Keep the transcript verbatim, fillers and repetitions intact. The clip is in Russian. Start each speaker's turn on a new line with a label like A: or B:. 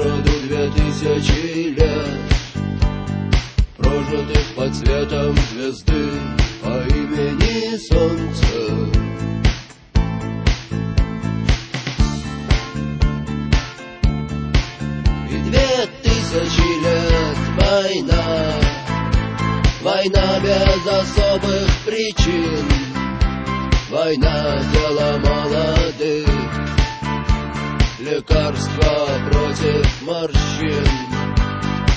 A: городу две тысячи лет, прожитых под светом звезды по имени Солнце. И две тысячи лет война, война без особых причин, война — дело молодых, лекарство против морщин.